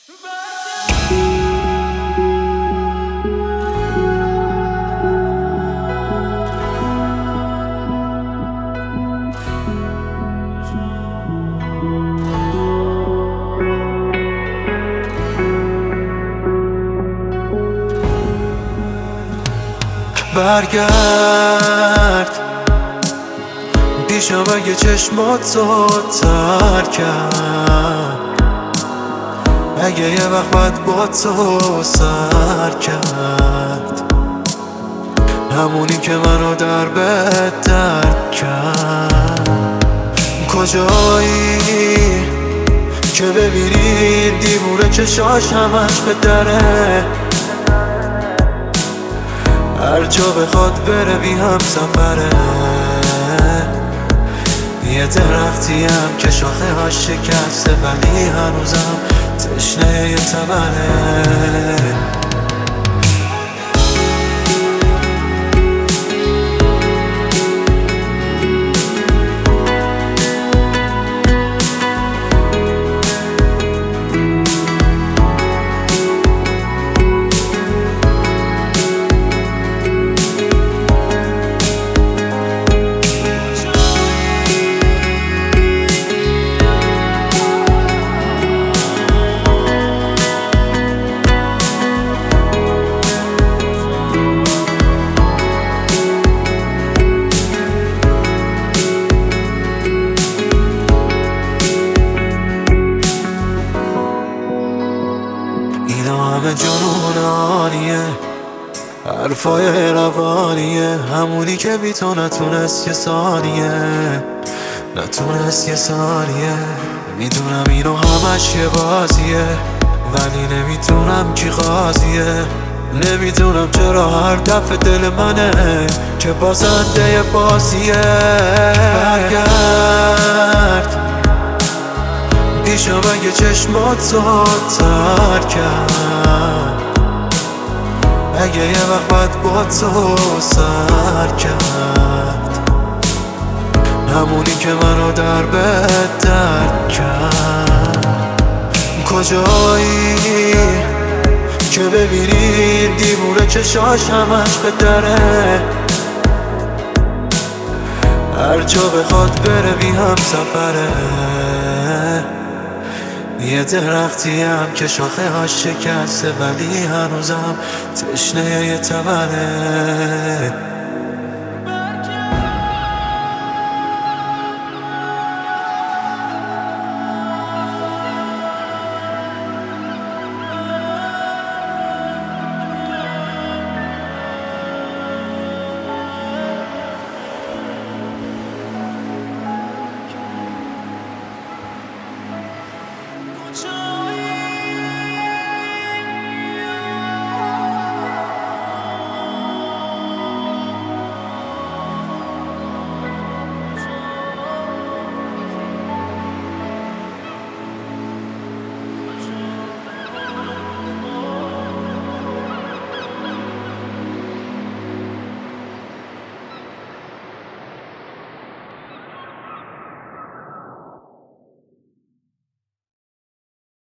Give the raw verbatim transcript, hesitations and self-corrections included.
برگرد پیشم اگه چشمات زودتر کرد، اگه یه وقت باید با تو سر کرد، همونی که منو در بهت درد کرد. کجایی که ببینی دیوونه چشاش همش به دره، هر جا بخواد بره بی هم سفره. یه درختی هم که شاخه هاش شکسته ولی هنوزم تشنه یه تمنه. همه جنونانیه، حرفای روانیه، همونی که بی تو نتونست یه ثانیه، نتونست یه ثانیه. میدونم اینو همش یه بازیه ولی نمیدونم کی قاضیه. نمیدونم چرا هر دفعه دل منه که بازنده بازیه. برگرد پیشم اگه چشمات زودتر کرد، اگه یه وقت باید با تو سر کرد، همونی که منو در بهت درد کرد. کجایی که ببینی دیوونه چشاش همش به دره، هر جا بخواد بره بی هم سفره. یه درختی هم که شاخه هاش شکسته ولی هنوزم تشنه یه تمنه.